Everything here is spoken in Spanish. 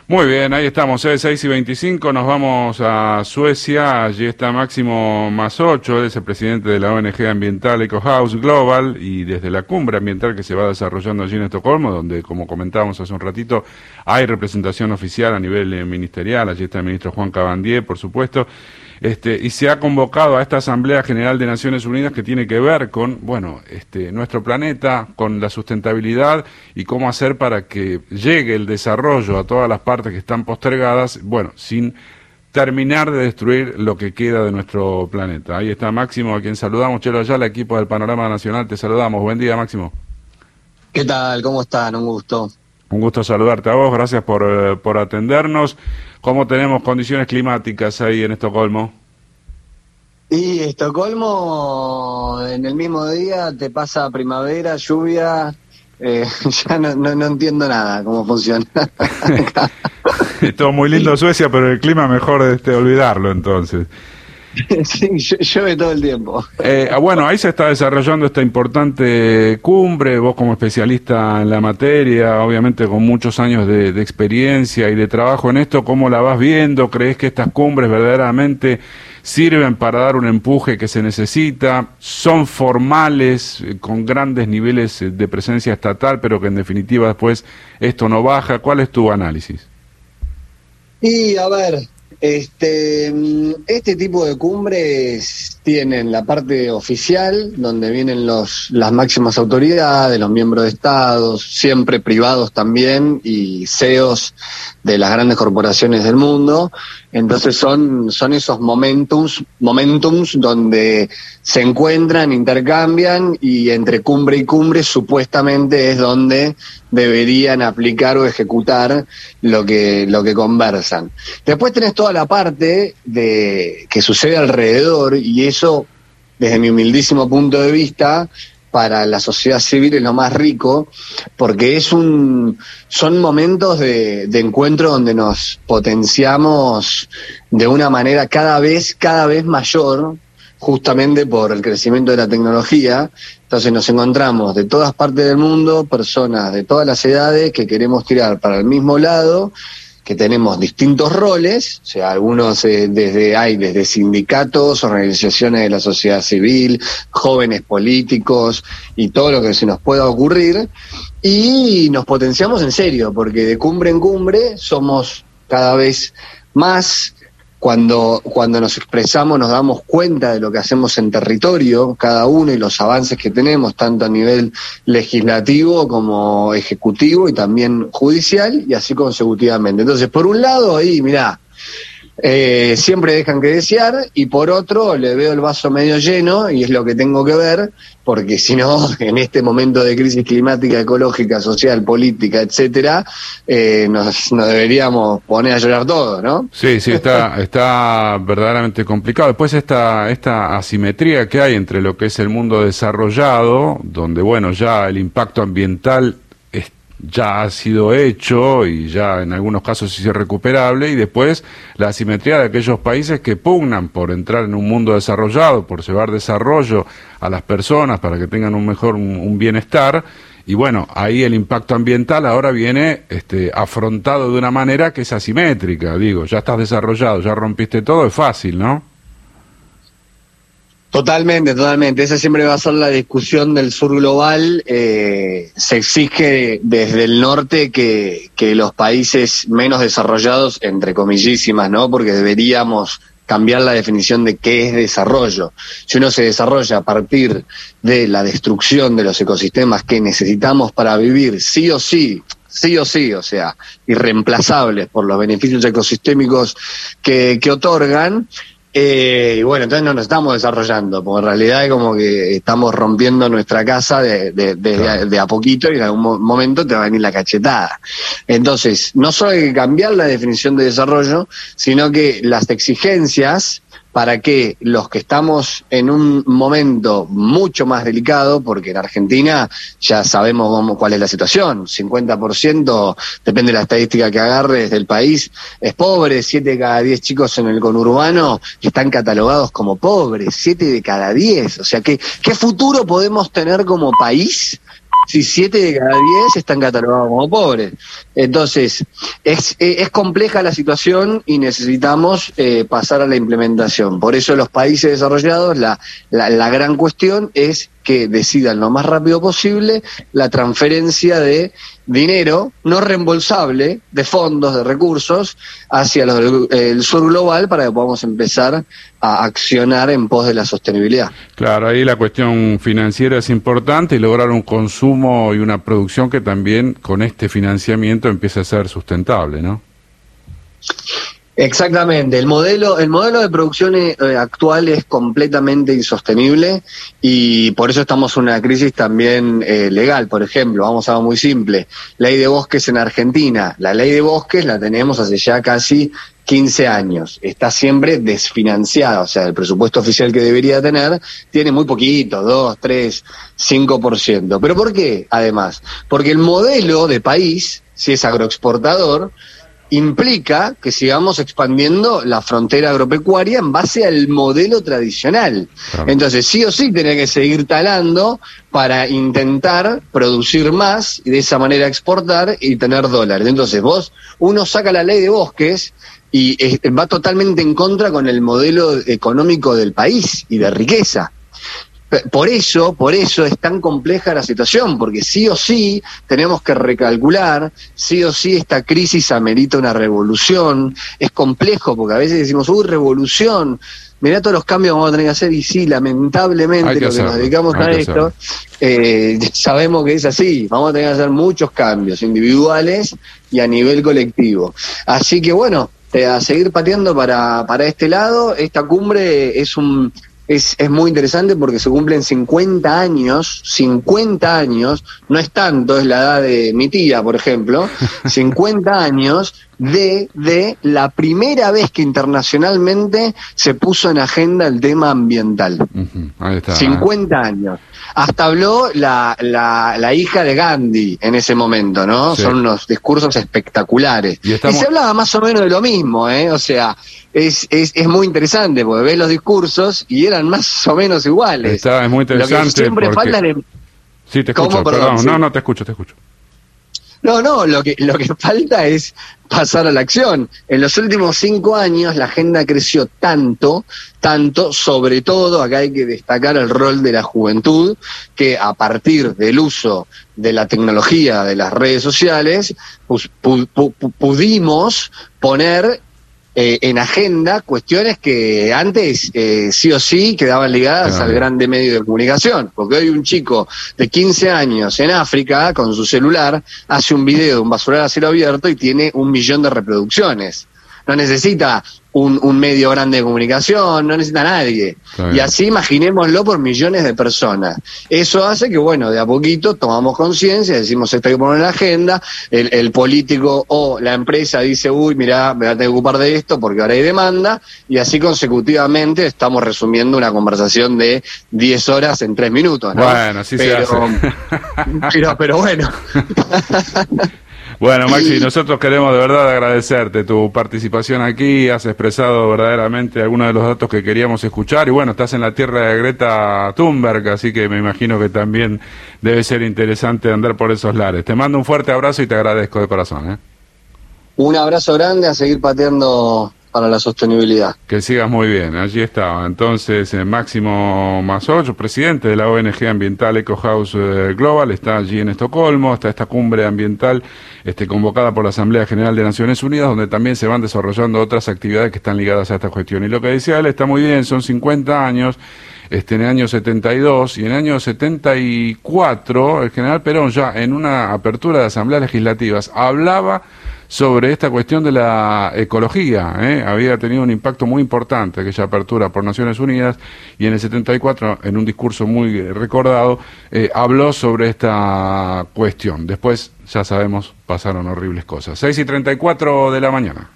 Muy bien, ahí estamos, 6:25, nos vamos a Suecia, allí está Máximo Masocho, él es el presidente de la ONG ambiental EcoHouse Global, y desde la cumbre ambiental que se va desarrollando allí en Estocolmo, donde, como comentábamos hace un ratito, hay representación oficial a nivel ministerial, allí está el ministro Juan Cabandier, por supuesto. Y se ha convocado a esta Asamblea General de Naciones Unidas que tiene que ver con, bueno, nuestro planeta, con la sustentabilidad y cómo hacer para que llegue el desarrollo a todas las partes que están postergadas, bueno, sin terminar de destruir lo que queda de nuestro planeta. Ahí está Máximo, a quien saludamos. Chelo Ayala, equipo del Panorama Nacional, te saludamos. Buen día, Máximo. ¿Qué tal? ¿Cómo están? Un gusto. Un gusto saludarte a vos, gracias por atendernos. ¿Cómo tenemos condiciones climáticas ahí en Estocolmo? Y Estocolmo en el mismo día te pasa primavera, lluvia, ya no entiendo nada cómo funciona. Es todo muy lindo Suecia, pero el clima mejor olvidarlo entonces. Sí, llueve todo el tiempo. Bueno, ahí se está desarrollando esta importante cumbre, vos como especialista en la materia, obviamente con muchos años de experiencia y de trabajo en esto, ¿cómo la vas viendo? ¿Crees que estas cumbres verdaderamente sirven para dar un empuje que se necesita? ¿Son formales, con grandes niveles de presencia estatal, pero que en definitiva después esto no baja? ¿Cuál es tu análisis? Y a ver, este tipo de cumbres tienen la parte oficial, donde vienen las máximas autoridades, los miembros de estados, siempre privados también, y CEOs de las grandes corporaciones del mundo. Entonces son esos momentums donde se encuentran, intercambian, y entre cumbre y cumbre supuestamente es donde deberían aplicar o ejecutar lo que conversan. Después tenés toda la parte de que sucede alrededor, y eso, desde mi humildísimo punto de vista, para la sociedad civil es lo más rico, porque son momentos de encuentro donde nos potenciamos de una manera cada vez mayor, justamente por el crecimiento de la tecnología. Entonces nos encontramos de todas partes del mundo, personas de todas las edades que queremos tirar para el mismo lado, que tenemos distintos roles, o sea, algunos desde sindicatos, organizaciones de la sociedad civil, jóvenes políticos y todo lo que se nos pueda ocurrir, y nos potenciamos en serio, porque de cumbre en cumbre somos cada vez más. Cuando nos expresamos nos damos cuenta de lo que hacemos en territorio, cada uno, y los avances que tenemos, tanto a nivel legislativo como ejecutivo y también judicial, y así consecutivamente. Entonces, por un lado, ahí, mirá, siempre dejan que desear, y por otro, le veo el vaso medio lleno, y es lo que tengo que ver, porque si no, en este momento de crisis climática, ecológica, social, política, etcétera, nos deberíamos poner a llorar todos, ¿no? Sí, está verdaderamente complicado. Después esta asimetría que hay entre lo que es el mundo desarrollado, donde, bueno, ya el impacto ambiental ya ha sido hecho y ya en algunos casos es irrecuperable, y después la asimetría de aquellos países que pugnan por entrar en un mundo desarrollado, por llevar desarrollo a las personas para que tengan un bienestar. Y bueno, ahí el impacto ambiental ahora viene afrontado de una manera que es asimétrica. Digo, ya estás desarrollado, ya rompiste todo, es fácil, ¿no? Totalmente. Esa siempre va a ser la discusión del sur global. Se exige desde el norte que los países menos desarrollados, entre comillísimas, ¿no? Porque deberíamos cambiar la definición de qué es desarrollo. Si uno se desarrolla a partir de la destrucción de los ecosistemas que necesitamos para vivir, sí o sí, o sea, irreemplazables por los beneficios ecosistémicos que otorgan. Y bueno, entonces no nos estamos desarrollando, porque en realidad es como que estamos rompiendo nuestra casa de a poquito, y en algún momento te va a venir la cachetada. Entonces, no solo hay que cambiar la definición de desarrollo, sino que las exigencias para que los que estamos en un momento mucho más delicado, porque en Argentina ya sabemos cuál es la situación, 50%, depende de la estadística que agarres del país, es pobre, 7 de cada 10 chicos en el conurbano están catalogados como pobres, 7 de cada 10, o sea, ¿qué futuro podemos tener como país si 7 de cada 10 están catalogados como pobres. Entonces, es compleja la situación y necesitamos pasar a la implementación. Por eso los países desarrollados, la gran cuestión es que decidan lo más rápido posible la transferencia de dinero no reembolsable, de fondos, de recursos, hacia el sur global para que podamos empezar a accionar en pos de la sostenibilidad. Claro, ahí la cuestión financiera es importante y lograr un consumo y una producción que también con este financiamiento empiece a ser sustentable, ¿no? Exactamente, el modelo de producción actual es completamente insostenible y por eso estamos en una crisis también legal. Por ejemplo, vamos a algo muy simple, ley de bosques en Argentina. La ley de bosques la tenemos hace ya casi 15 años, está siempre desfinanciada, o sea, el presupuesto oficial que debería tener tiene muy poquito, 2, 3, 5%. ¿Pero por qué? Además, porque el modelo de país, si es agroexportador, implica que sigamos expandiendo la frontera agropecuaria en base al modelo tradicional. Claro. Entonces, sí o sí tiene que seguir talando para intentar producir más y de esa manera exportar y tener dólares. Entonces, uno saca la ley de bosques y va totalmente en contra con el modelo económico del país y de riqueza. Por eso es tan compleja la situación, porque sí o sí tenemos que recalcular, sí o sí esta crisis amerita una revolución. Es complejo, porque a veces decimos, revolución, mirá todos los cambios que vamos a tener que hacer, y sí, lamentablemente los que nos dedicamos a esto, sabemos que es así, vamos a tener que hacer muchos cambios individuales y a nivel colectivo. Así que bueno, a seguir pateando para este lado. Esta cumbre es muy interesante porque se cumplen 50 años, no es tanto, es la edad de mi tía, por ejemplo, 50 años de la primera vez que internacionalmente se puso en agenda el tema ambiental. Ahí está. 50 años. Hasta habló la hija de Gandhi en ese momento, ¿no? Sí. Son unos discursos espectaculares. Y se hablaba más o menos de lo mismo, O sea, es muy interesante porque ves los discursos y eran más o menos iguales. Es muy interesante. Lo que siempre falta... Sí, te escucho, perdón. Sí. No, te escucho. No, lo que falta es pasar a la acción. En los últimos 5 años la agenda creció tanto, sobre todo, acá hay que destacar el rol de la juventud, que a partir del uso de la tecnología, de las redes sociales, pudimos poner en agenda cuestiones que antes sí o sí quedaban ligadas al grande medio de comunicación, porque hoy un chico de 15 años en África con su celular hace un video de un basural a cielo abierto y tiene 1 millón de reproducciones. No necesita un medio grande de comunicación, no necesita a nadie. Y así imaginémoslo por millones de personas. Eso hace que, bueno, de a poquito tomamos conciencia, decimos esto hay que poner en la agenda, el político o la empresa dice, mirá, me voy a tener que ocupar de esto porque ahora hay demanda, y así consecutivamente estamos resumiendo una conversación de 10 horas en 3 minutos, ¿no? Bueno, así se hace. pero bueno. Bueno, Maxi, nosotros queremos de verdad agradecerte tu participación aquí, has expresado verdaderamente algunos de los datos que queríamos escuchar, y bueno, estás en la tierra de Greta Thunberg, así que me imagino que también debe ser interesante andar por esos lares. Te mando un fuerte abrazo y te agradezco de corazón. Un abrazo grande, a seguir pateando para la sostenibilidad. Que sigas muy bien, allí estaba. Entonces, Máximo Masoch, presidente de la ONG ambiental Eco House Global, está allí en Estocolmo, está esta cumbre ambiental convocada por la Asamblea General de Naciones Unidas, donde también se van desarrollando otras actividades que están ligadas a esta cuestión. Y lo que decía él está muy bien, son 50 años, en el año 72 y en el año 74, el general Perón ya en una apertura de asambleas legislativas hablaba sobre esta cuestión de la ecología, había tenido un impacto muy importante aquella apertura por Naciones Unidas, y en el 74, en un discurso muy recordado, habló sobre esta cuestión. Después, ya sabemos, pasaron horribles cosas. 6:34 de la mañana.